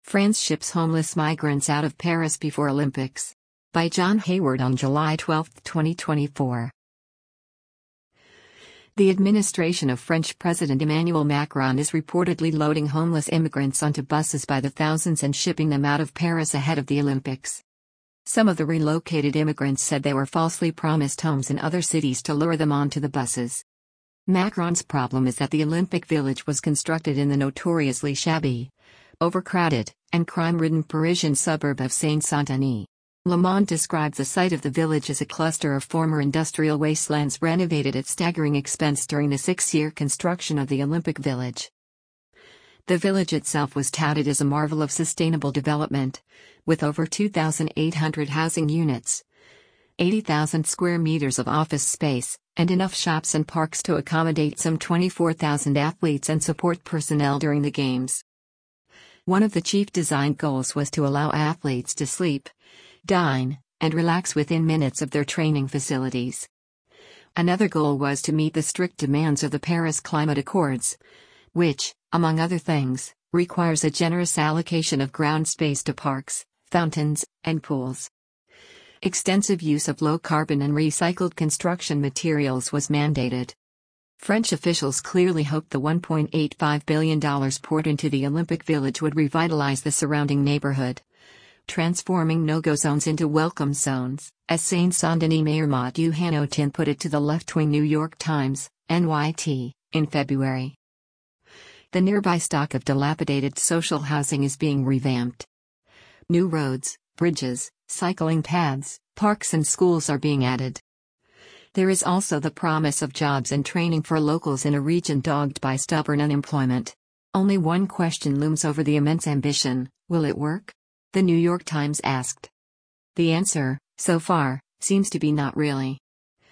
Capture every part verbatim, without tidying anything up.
France ships homeless migrants out of Paris before Olympics. By John Hayward on July twelfth, twenty twenty-four. The administration of French President Emmanuel Macron is reportedly loading homeless immigrants onto buses by the thousands and shipping them out of Paris ahead of the Olympics. Some of the relocated immigrants said they were falsely promised homes in other cities to lure them onto the buses. Macron's problem is that the Olympic Village was constructed in the notoriously shabby, overcrowded, and crime-ridden Parisian suburb of Seine-Saint-Denis. Le Monde described the site of the village as a cluster of former industrial wastelands renovated at staggering expense during the six-year construction of the Olympic Village. The village itself was touted as a marvel of sustainable development, with over two thousand eight hundred housing units, eighty thousand square meters of office space, and enough shops and parks to accommodate some twenty-four thousand athletes and support personnel during the Games. One of the chief design goals was to allow athletes to sleep, dine, and relax within minutes of their training facilities. Another goal was to meet the strict demands of the Paris Climate Accords, which, among other things, requires a generous allocation of ground space to parks, fountains, and pools. Extensive use of low-carbon and recycled construction materials was mandated. French officials clearly hoped the one point eight five billion dollars poured into the Olympic Village would revitalize the surrounding neighborhood, transforming no-go zones into welcome zones, as Seine-Saint-Denis Mayor Mathieu Hanotin put it to the left-wing New York Times, N Y T, in February. The nearby stock of dilapidated social housing is being revamped. New roads, bridges, cycling paths, parks and schools are being added. There is also the promise of jobs and training for locals in a region dogged by stubborn unemployment. Only one question looms over the immense ambition: will it work? The New York Times asked. The answer, so far, seems to be not really.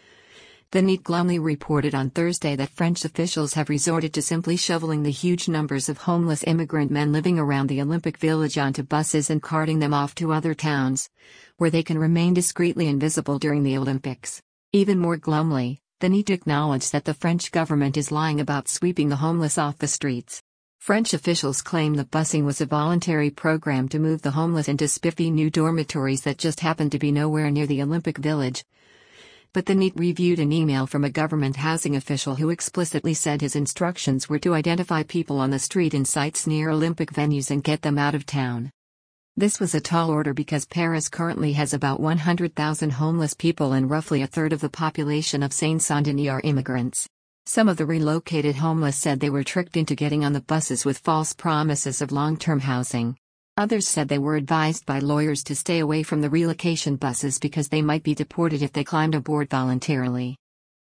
The N Y T glumly reported on Thursday that French officials have resorted to simply shoveling the huge numbers of homeless immigrant men living around the Olympic Village onto buses and carting them off to other towns, where they can remain discreetly invisible during the Olympics. Even more glumly, the N Y T acknowledged that the French government is lying about sweeping the homeless off the streets. French officials claim the busing was a voluntary program to move the homeless into spiffy new dormitories that just happened to be nowhere near the Olympic Village. But the N Y T reviewed an email from a government housing official who explicitly said his instructions were to identify people on the street in sites near Olympic venues and get them out of town. This was a tall order because Paris currently has about one hundred thousand homeless people and roughly a third of the population of Seine-Saint-Denis are immigrants. Some of the relocated homeless said they were tricked into getting on the buses with false promises of long-term housing. Others said they were advised by lawyers to stay away from the relocation buses because they might be deported if they climbed aboard voluntarily.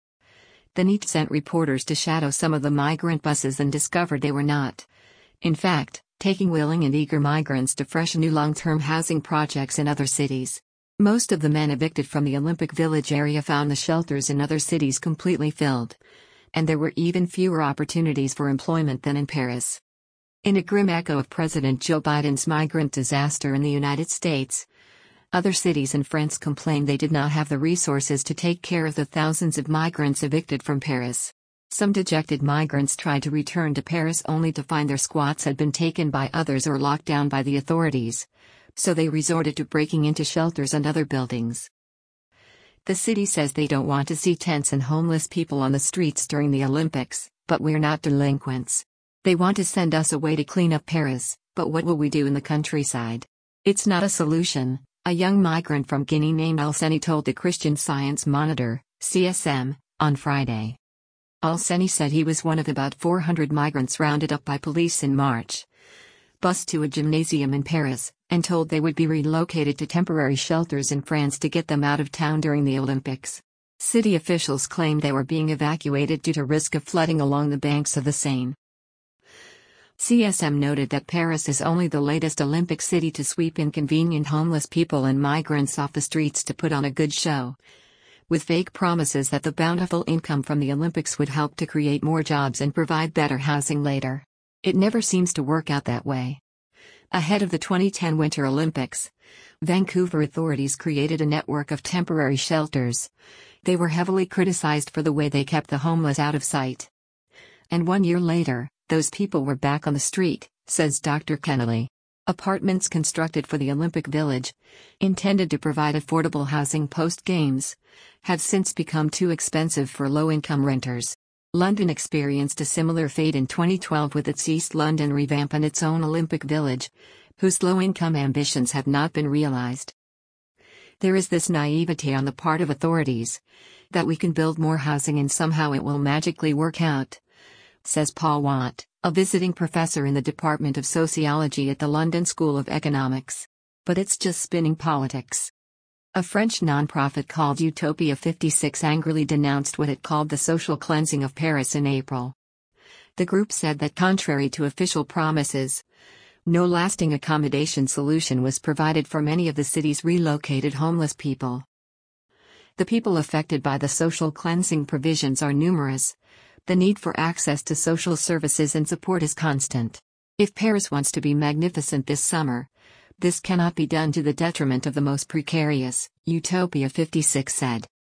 The N Y T sent reporters to shadow some of the migrant buses and discovered they were not, in fact, taking willing and eager migrants to fresh new long-term housing projects in other cities. Most of the men evicted from the Olympic Village area found the shelters in other cities completely filled, and there were even fewer opportunities for employment than in Paris. In a grim echo of President Joe Biden's migrant disaster in the United States, other cities in France complained they did not have the resources to take care of the thousands of migrants evicted from Paris. Some dejected migrants tried to return to Paris only to find their squats had been taken by others or locked down by the authorities, so they resorted to breaking into shelters and other buildings. The city says they don't want to see tents and homeless people on the streets during the Olympics, but we're not delinquents. They want to send us away to clean up Paris, but what will we do in the countryside? It's not a solution, a young migrant from Guinea named Alseni told the Christian Science Monitor, C S M, on Friday. Alseni said he was one of about four hundred migrants rounded up by police in March, bused to a gymnasium in Paris, and told they would be relocated to temporary shelters in France to get them out of town during the Olympics. City officials claimed they were being evacuated due to risk of flooding along the banks of the Seine. C S M noted that Paris is only the latest Olympic city to sweep inconvenient homeless people and migrants off the streets to put on a good show, with fake promises that the bountiful income from the Olympics would help to create more jobs and provide better housing later. It never seems to work out that way. Ahead of the twenty ten Winter Olympics, Vancouver authorities created a network of temporary shelters. They were heavily criticized for the way they kept the homeless out of sight. And one year later, those people were back on the street, says Doctor Kennelly. Apartments constructed for the Olympic Village, intended to provide affordable housing post-games, have since become too expensive for low-income renters. London experienced a similar fate in twenty twelve with its East London revamp and its own Olympic Village, whose low-income ambitions have not been realized. There is this naivety on the part of authorities that we can build more housing and somehow it will magically work out, says Paul Watt, a visiting professor in the Department of Sociology at the London School of Economics. But it's just spinning politics. A French non-profit called Utopia fifty-six angrily denounced what it called the social cleansing of Paris in April. The group said that contrary to official promises, no lasting accommodation solution was provided for many of the city's relocated homeless people. The people affected by the social cleansing provisions are numerous. The need for access to social services and support is constant. If Paris wants to be magnificent this summer, this cannot be done to the detriment of the most precarious, Utopia fifty-six said.